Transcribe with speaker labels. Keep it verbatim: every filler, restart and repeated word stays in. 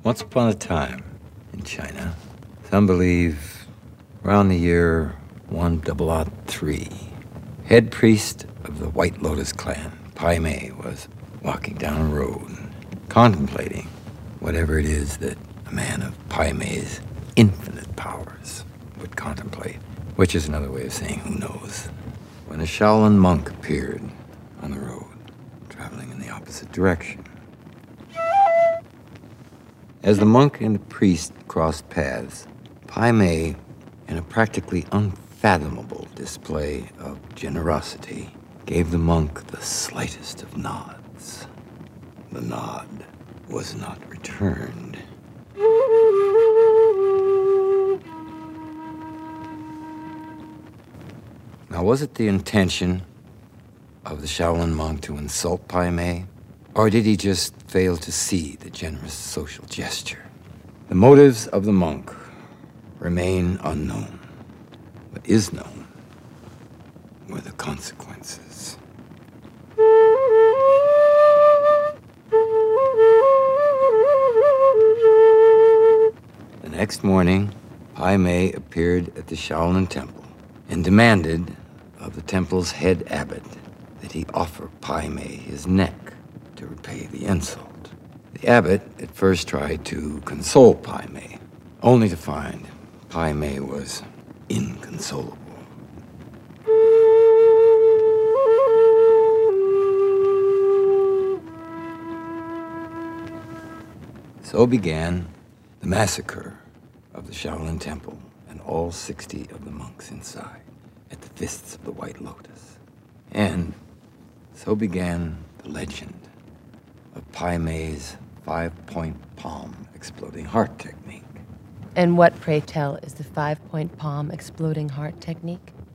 Speaker 1: Once upon a time in China, some believe around the year one double odd three, head priest of the White Lotus clan, Pai Mei, was walking down a road, contemplating whatever it is that a man of Pai Mei's infinite powers would contemplate, which is another way of saying who knows, when a Shaolin monk appeared on the road, traveling in the opposite direction. As the monk and the priest crossed paths, Pai Mei, in a practically unfathomable display of generosity, gave the monk the slightest of nods. The nod was not returned. Now, was it the intention of the Shaolin monk to insult Pai Mei? Or did he just fail to see the generous social gesture? The motives of the monk remain unknown. What is known were the consequences. The next morning, Pai Mei appeared at the Shaolin temple and demanded of the temple's head abbot that he offer Pai Mei his neck to repay the insult. The abbot at first tried to console Pai Mei, only to find Pai Mei was inconsolable. So began the massacre of the Shaolin Temple and all sixty of the monks inside at the Fists of the White Lotus. And so began the legend of Pai Mei's five-point palm exploding heart technique.
Speaker 2: And what, pray tell, is the five-point palm exploding heart technique?